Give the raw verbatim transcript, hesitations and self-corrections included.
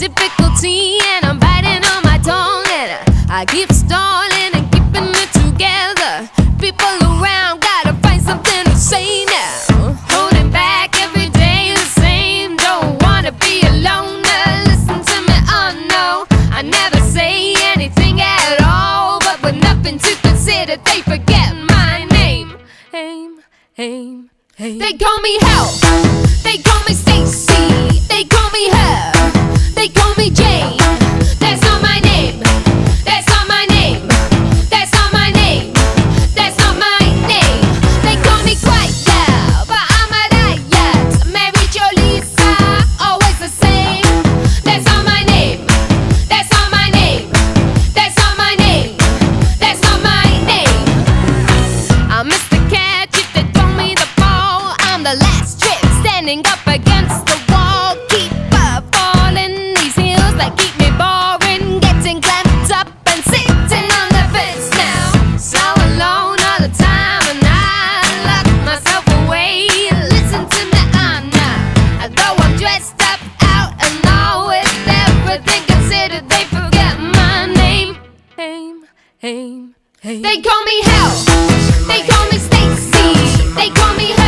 difficulty, and I'm biting on my tongue, and I keep stalling and keeping it together. People around gotta find something to say now. Holding back every day the same. Don't wanna be alone. Listen to me, oh no. I never say anything at all, but with nothing to consider, they forget my name. Aim, aim, aim. They call me Hell. They call me Stacy. They call me her. They call me Jane. That's not my name. That's not my name. That's not my name. That's not my name. They call me Quiet Girl, but I'm a riot. Mary Jo Lisa, always the same. That's not my name. That's not my name. That's not my name. That's not my name. I'm Mister Catch if they throw me the ball. I'm the last trick standing up against the wall. Keep up falling these hills that keep me boring, getting clamped up and sitting on the fence now. So alone all the time, and I lock myself away. Listen to me, I'm not. Though I'm dressed up out and all with everything considered, they forget my name. Aim, aim, aim. They call me Hell. They call me Stacy. They call me Hell.